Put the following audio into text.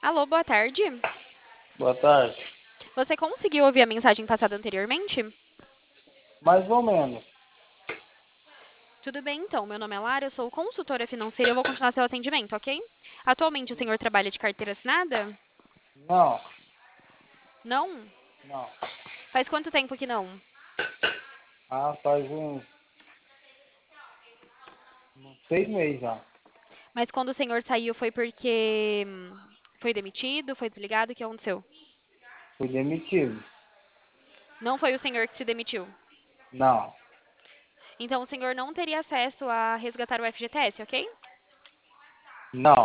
Alô, boa tarde. Boa tarde. Você conseguiu ouvir a mensagem passada anteriormente? Mais ou menos. Tudo bem, então. Meu nome é Lara, eu sou consultora financeira e eu vou continuar seu atendimento, ok? Atualmente o senhor trabalha de carteira assinada? Não, Não? não. Faz quanto tempo que não? Faz uns 6 meses já. Mas quando o senhor saiu foi porque foi demitido, foi desligado, o que aconteceu? Fui demitido. Não foi o senhor que se demitiu. Não, Então o senhor não teria acesso a resgatar o FGTS, ok? não.